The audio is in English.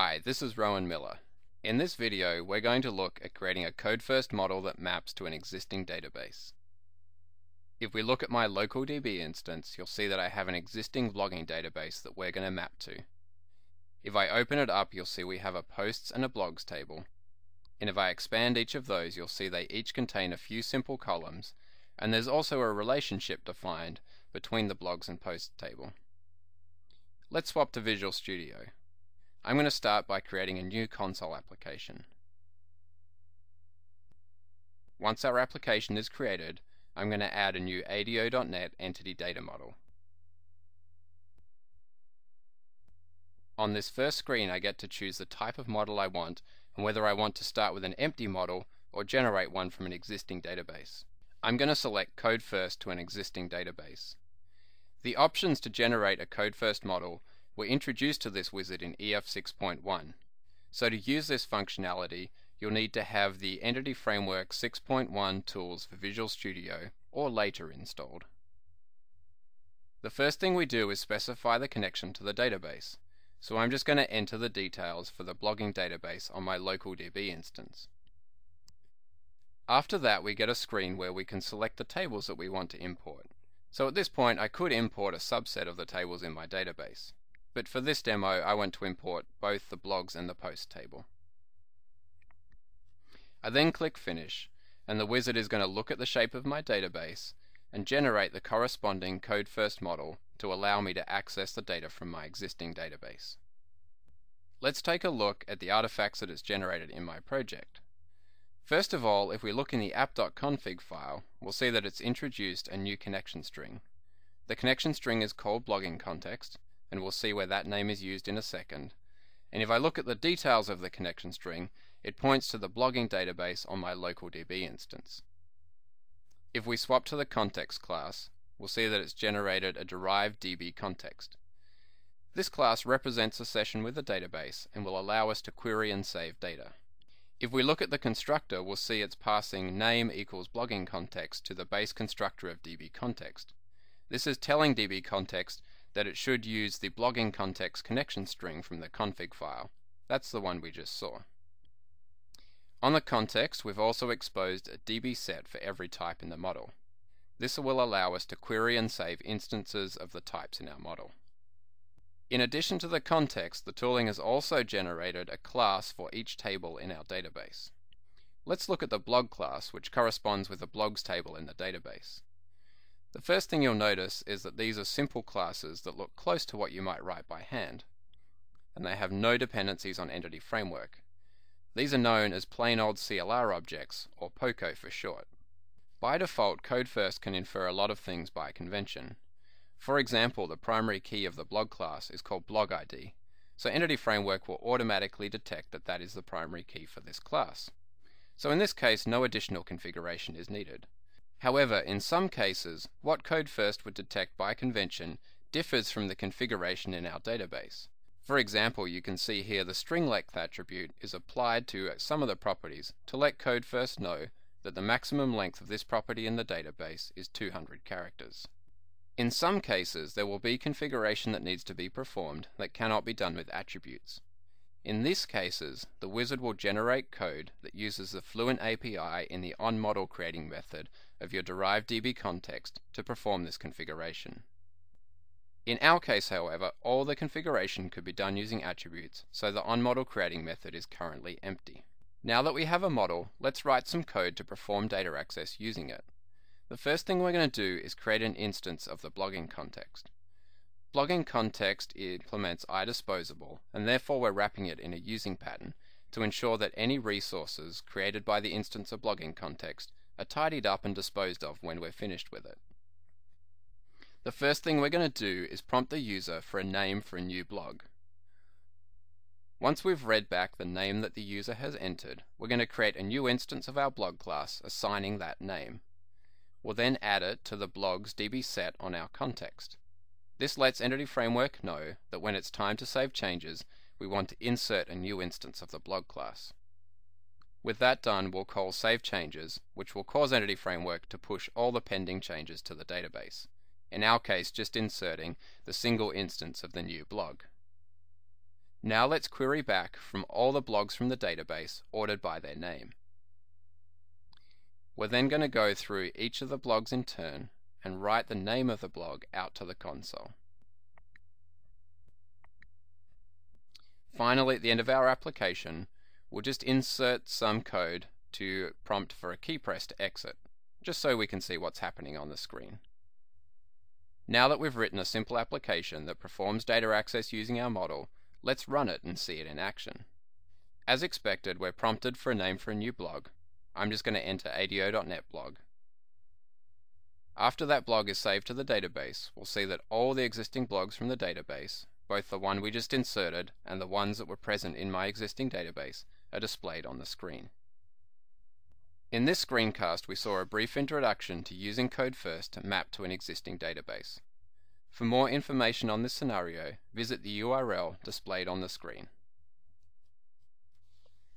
Hi, this is Rowan Miller. In this video, we're going to look at creating a code-first model that maps to an existing database. If we look at my local DB instance, you'll see that I have an existing blogging database that we're going to map to. If I open it up, you'll see we have a posts and a blogs table. And if I expand each of those, you'll see they each contain a few simple columns, and there's also a relationship defined between the blogs and posts table. Let's swap to Visual Studio. I'm going to start by creating a new console application. Once our application is created, I'm going to add a new ADO.NET Entity Data Model. On this first screen, I get to choose the type of model I want and whether I want to start with an empty model or generate one from an existing database. I'm going to select Code First to an existing database. The options to generate a Code First model were introduced to this wizard in EF 6.1. So to use this functionality, you'll need to have the Entity Framework 6.1 tools for Visual Studio or later installed. The first thing we do is specify the connection to the database. So I'm just going to enter the details for the blogging database on my local DB instance. After that, we get a screen where we can select the tables that we want to import. So at this point, I could import a subset of the tables in my database. But for this demo, I want to import both the blogs and the post table. I then click Finish, and the wizard is going to look at the shape of my database and generate the corresponding Code First model to allow me to access the data from my existing database. Let's take a look at the artifacts that it's generated in my project. First of all, if we look in the app.config file, we'll see that it's introduced a new connection string. The connection string is called blogging context, and we'll see where that name is used in a second. And if I look at the details of the connection string, it points to the blogging database on my local DB instance. If we swap to the context class, we'll see that it's generated a derived DB context. This class represents a session with the database and will allow us to query and save data. If we look at the constructor, we'll see it's passing name equals blogging context to the base constructor of DB context. This is telling DB context that it should use the blogging context connection string from the config file. That's the one we just saw. On the context, we've also exposed a DB set for every type in the model. This will allow us to query and save instances of the types in our model. In addition to the context, the tooling has also generated a class for each table in our database. Let's look at the blog class, which corresponds with the blogs table in the database. The first thing you'll notice is that these are simple classes that look close to what you might write by hand, and they have no dependencies on Entity Framework. These are known as plain old CLR objects, or POCO for short. By default, Code First can infer a lot of things by convention. For example, the primary key of the blog class is called blog ID, so Entity Framework will automatically detect that that is the primary key for this class. So in this case, no additional configuration is needed. However, in some cases, what Code First would detect by convention differs from the configuration in our database. For example, you can see here the string length attribute is applied to some of the properties to let Code First know that the maximum length of this property in the database is 200 characters. In some cases, there will be configuration that needs to be performed that cannot be done with attributes. In these cases, the wizard will generate code that uses the Fluent API in the onModel creating method of your derived DB context to perform this configuration. In our case, however, all the configuration could be done using attributes, so the onModel creating method is currently empty. Now that we have a model, let's write some code to perform data access using it. The first thing we're going to do is create an instance of the blogging context. Blogging context implements iDisposable, and therefore we're wrapping it in a using pattern to ensure that any resources created by the instance of blogging context are tidied up and disposed of when we're finished with it. The first thing we're going to do is prompt the user for a name for a new blog. Once we've read back the name that the user has entered, we're going to create a new instance of our blog class assigning that name. We'll then add it to the blogs DB set on our context. This lets Entity Framework know that when it's time to save changes, we want to insert a new instance of the blog class. With that done, we'll call Save Changes, which will cause Entity Framework to push all the pending changes to the database. In our case, just inserting the single instance of the new blog. Now let's query back from all the blogs from the database ordered by their name. We're then going to go through each of the blogs in turn and write the name of the blog out to the console. Finally, at the end of our application, we'll just insert some code to prompt for a key press to exit, just so we can see what's happening on the screen. Now that we've written a simple application that performs data access using our model, let's run it and see it in action. As expected, we're prompted for a name for a new blog. I'm just going to enter ADO.NET blog. After that blog is saved to the database, we'll see that all the existing blogs from the database, both the one we just inserted and the ones that were present in my existing database, are displayed on the screen. In this screencast, we saw a brief introduction to using CodeFirst to map to an existing database. For more information on this scenario, visit the URL displayed on the screen.